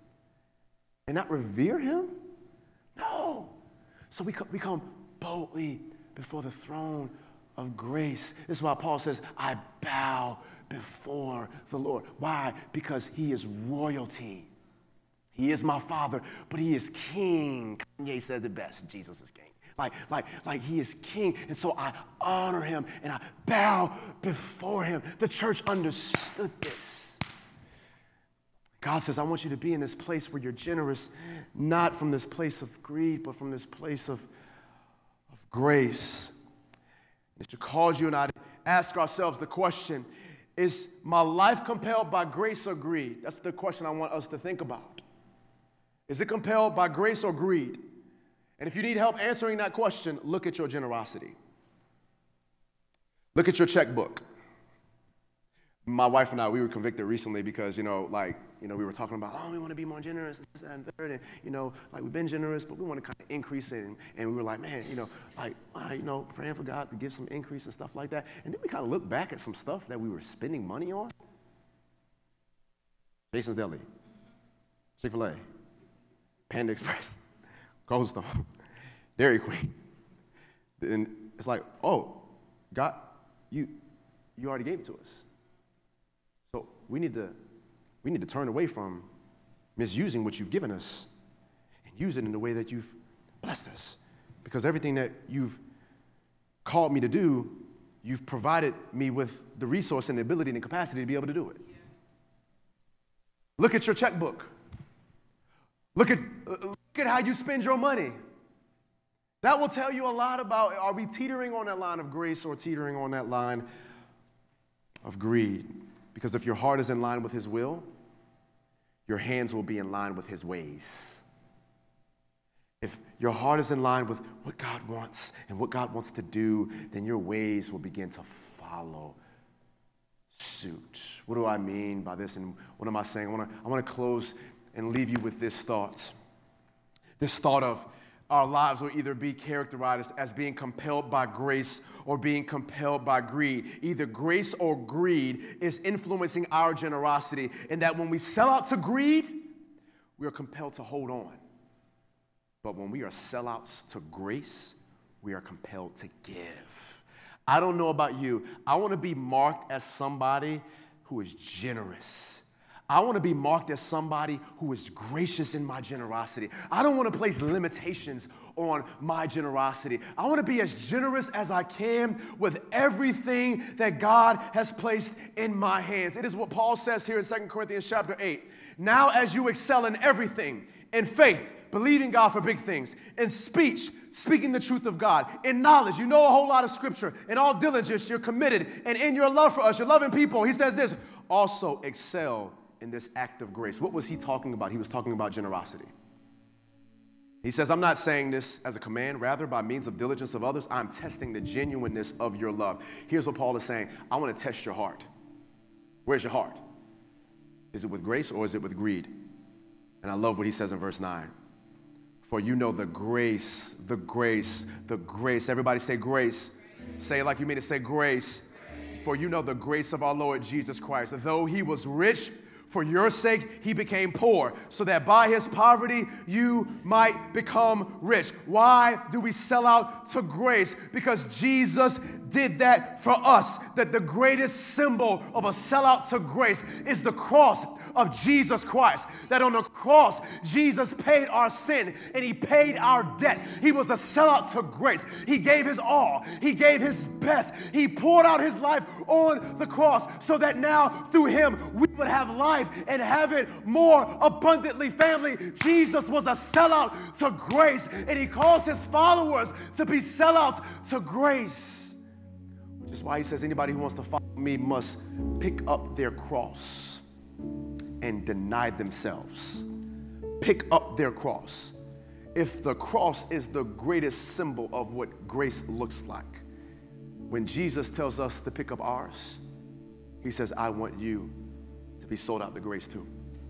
and not revere him? No. So we come boldly before the throne of grace. This is why Paul says, I bow before the Lord. Why? Because he is royalty. He is my father, but he is king. Kanye said it best, Jesus is king. Like he is king, and so I honor him, and I bow before him. The church understood this. God says, I want you to be in this place where you're generous, not from this place of greed, but from this place of grace. It should cause you and I to ask ourselves the question, is my life compelled by grace or greed? That's the question I want us to think about. Is it compelled by grace or greed? And if you need help answering that question, look at your generosity. Look at your checkbook. My wife and I, we were convicted recently because, we were talking about, we want to be more generous and this, that, and third. And, we've been generous, but we want to kind of increase it. And we were like, man, praying for God to give some increase and stuff like that. And then we kind of looked back at some stuff that we were spending money on. Jason's Deli, Chick-fil-A, Panda Express, Cold Stone, Dairy Queen. And it's like, oh, God, you already gave it to us. So we need to turn away from misusing what you've given us and use it in the way that you've blessed us. Because everything that you've called me to do, you've provided me with the resource and the ability and the capacity to be able to do it. Look at your checkbook. Look at how you spend your money. That will tell you a lot about, are we teetering on that line of grace or teetering on that line of greed? Because if your heart is in line with his will, your hands will be in line with his ways. If your heart is in line with what God wants and what God wants to do, then your ways will begin to follow suit. What do I mean by this, and what am I saying? I want to close and leave you with this thought. This thought of our lives will either be characterized as being compelled by grace or being compelled by greed. Either grace or greed is influencing our generosity, and that when we sell out to greed, we are compelled to hold on. But when we are sellouts to grace, we are compelled to give. I don't know about you. I want to be marked as somebody who is generous. I want to be marked as somebody who is gracious in my generosity. I don't want to place limitations on my generosity. I want to be as generous as I can with everything that God has placed in my hands. It is what Paul says here in 2 Corinthians chapter 8. Now as you excel in everything, in faith, believing God for big things, in speech, speaking the truth of God, in knowledge, you know a whole lot of scripture, in all diligence, you're committed, and in your love for us, you're loving people. He says this, also excel in this act of grace. What was he talking about? He was talking about generosity. He says, I'm not saying this as a command, rather by means of diligence of others, I'm testing the genuineness of your love. Here's what Paul is saying, I want to test your heart. Where's your heart? Is it with grace or is it with greed? And I love what he says in verse 9. For you know the grace, the grace, the grace. Everybody say grace. Say it like you mean to say grace. For you know the grace of our Lord Jesus Christ. Though he was rich, for your sake he became poor, so that by his poverty you might become rich. Why do we sell out to grace? Because Jesus did that for us. That the greatest symbol of a sellout to grace is the cross of Jesus Christ. That on the cross, Jesus paid our sin and he paid our debt. He was a sellout to grace. He gave his all. He gave his best. He poured out his life on the cross so that now through him we would have life and have it more abundantly. Family, Jesus was a sellout to grace, and he calls his followers to be sellouts to grace. Which is why he says anybody who wants to follow me must pick up their cross and deny themselves. Pick up their cross. If the cross is the greatest symbol of what grace looks like, when Jesus tells us to pick up ours, he says, I want you to be sold out to grace too.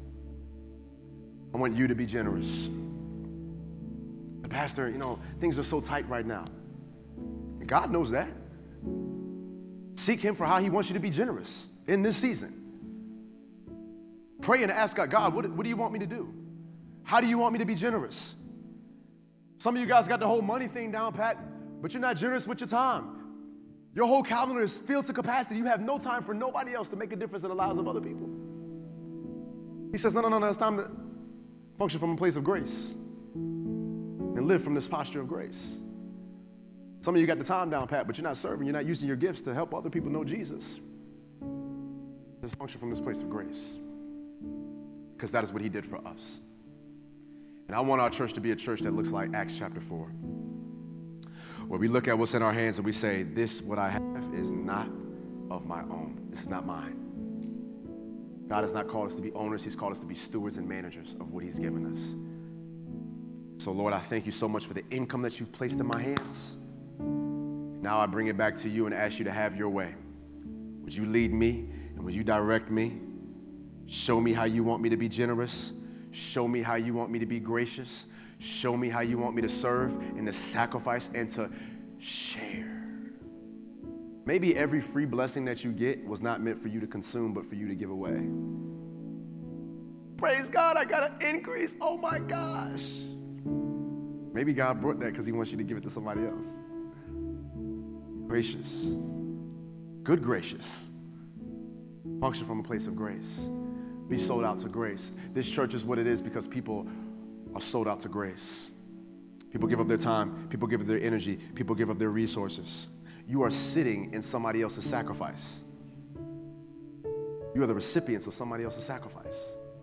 I want you to be generous. But Pastor, things are so tight right now. And God knows that. Seek him for how he wants you to be generous in this season. Pray and ask God, what do you want me to do? How do you want me to be generous? Some of you guys got the whole money thing down pat, but you're not generous with your time. Your whole calendar is filled to capacity. You have no time for nobody else to make a difference in the lives of other people. He says, no, it's time to function from a place of grace and live from this posture of grace. Some of you got the time down pat, but you're not serving. You're not using your gifts to help other people know Jesus. Let's function from this place of grace, because that is what he did for us. And I want our church to be a church that looks like Acts chapter 4, where we look at what's in our hands and we say, this, what I have, is not of my own. This is not mine. God has not called us to be owners. He's called us to be stewards and managers of what he's given us. So, Lord, I thank you so much for the income that you've placed in my hands. Now I bring it back to you and ask you to have your way. Would you lead me and would you direct me? Show me how you want me to be generous. Show me how you want me to be gracious. Show me how you want me to serve and to sacrifice and to share. Maybe every free blessing that you get was not meant for you to consume, but for you to give away. Praise God, I got an increase. Oh my gosh. Maybe God brought that because he wants you to give it to somebody else. Gracious. Good gracious. Function from a place of grace. Be sold out to grace. This church is what it is because people are sold out to grace. People give up their time. People give up their energy. People give up their resources. You are sitting in somebody else's sacrifice. You are the recipients of somebody else's sacrifice.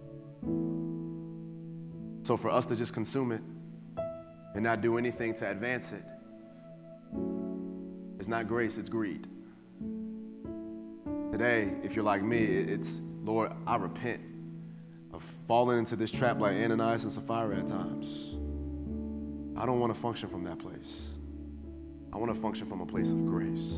So for us to just consume it and not do anything to advance it, it's not grace, it's greed. Today, if you're like me, it's, Lord, I repent of falling into this trap like Ananias and Sapphira at times. I don't want to function from that place. I want to function from a place of grace.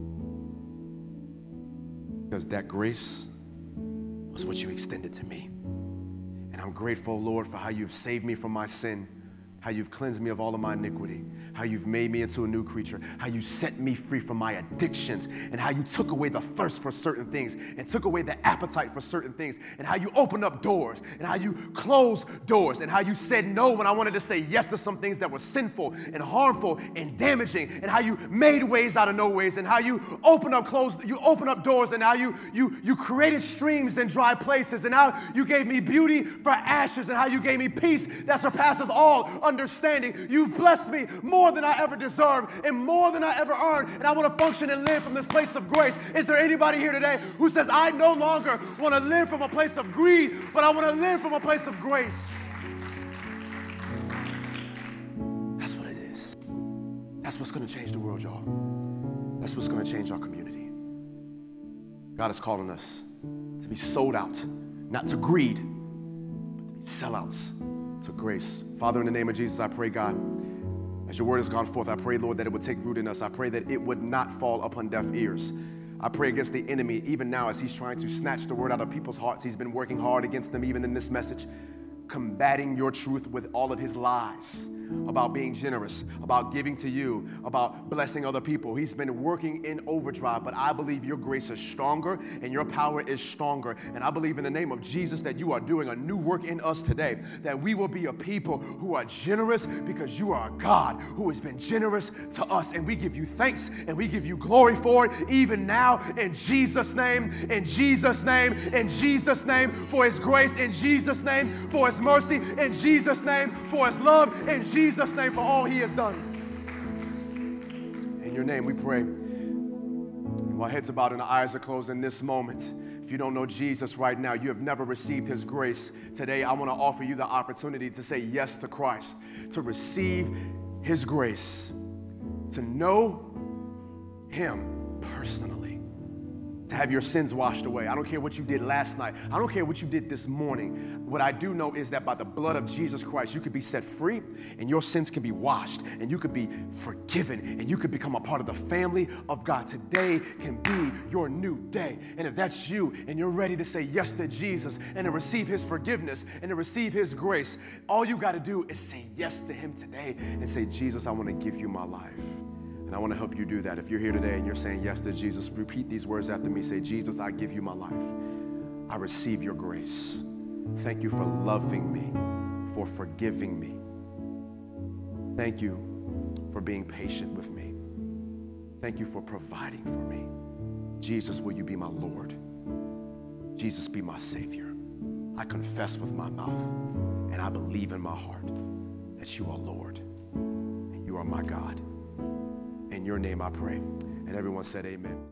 Because that grace was what you extended to me. And I'm grateful, Lord, for how you've saved me from my sin, how you've cleansed me of all of my iniquity, how you've made me into a new creature, how you set me free from my addictions, and how you took away the thirst for certain things and took away the appetite for certain things, and how you opened up doors and how you closed doors and how you said no when I wanted to say yes to some things that were sinful and harmful and damaging, and how you made ways out of no ways, and how you opened up doors, and how you created streams in dry places, and how you gave me beauty for ashes, and how you gave me peace that surpasses all understanding. You blessed me more than I ever deserved and more than I ever earned, and I want to function and live from this place of grace. Is there anybody here today who says, I no longer want to live from a place of greed, but I want to live from a place of grace? That's what it is. That's what's going to change the world, y'all. That's what's going to change our community. God is calling us to be sold out, not to greed, but to be sellouts to grace. Father, in the name of Jesus, I pray, God, as your word has gone forth, I pray, Lord, that it would take root in us. I pray that it would not fall upon deaf ears. I pray against the enemy, even now, as he's trying to snatch the word out of people's hearts. He's been working hard against them, even in this message, combating your truth with all of his lies about being generous, about giving to you, about blessing other people. He's been working in overdrive, but I believe your grace is stronger and your power is stronger. And I believe in the name of Jesus that you are doing a new work in us today, that we will be a people who are generous because you are a God who has been generous to us. And we give you thanks and we give you glory for it, even now, in Jesus' name, in Jesus' name, in Jesus' name, for his grace, in Jesus' name, for his mercy, in Jesus' name, for his love, in Jesus' name, for all he has done. In your name we pray. And while heads are bowed and our eyes are closed in this moment, if you don't know Jesus right now, you have never received his grace, today I want to offer you the opportunity to say yes to Christ, to receive his grace, to know him personally, to have your sins washed away. I don't care what you did last night. I don't care what you did this morning. What I do know is that by the blood of Jesus Christ, you could be set free and your sins can be washed and you could be forgiven and you could become a part of the family of God. Today can be your new day. And if that's you and you're ready to say yes to Jesus and to receive his forgiveness and to receive his grace, all you got to do is say yes to him today and say, Jesus, I want to give you my life. And I want to help you do that. If you're here today and you're saying yes to Jesus, repeat these words after me. Say, Jesus, I give you my life. I receive your grace. Thank you for loving me, for forgiving me. Thank you for being patient with me. Thank you for providing for me. Jesus, will you be my Lord? Jesus, be my Savior. I confess with my mouth and I believe in my heart that you are Lord and you are my God. In your name I pray. And everyone said amen.